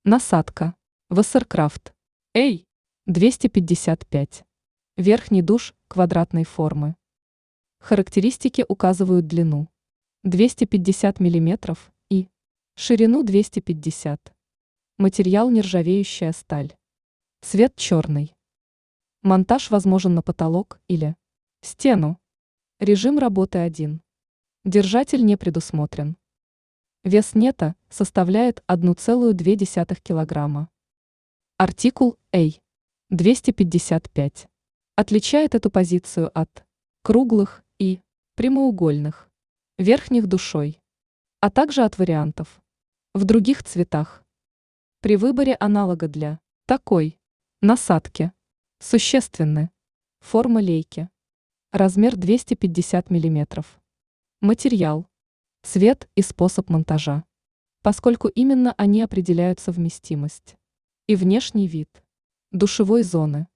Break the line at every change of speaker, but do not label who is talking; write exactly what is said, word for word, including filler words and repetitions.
Насадка. Вассеркрафт. Эй. двести пятьдесят пять. Верхний душ квадратной формы. Характеристики указывают длину двести пятьдесят миллиметров и ширину двести пятьдесят. Материал нержавеющая сталь. Цвет черный. Монтаж возможен на потолок или стену. Режим работы один. Держатель не предусмотрен. Вес нета составляет одна целая две десятых килограмма. Артикул А двести пятьдесят пять отличает эту позицию от круглых и прямоугольных верхних душой, а также от вариантов в других цветах. При выборе аналога для такой насадки существенны форма лейки, размер двести пятьдесят миллиметров, материал, цвет и способ монтажа, поскольку именно они определяют совместимость и внешний вид душевой зоны.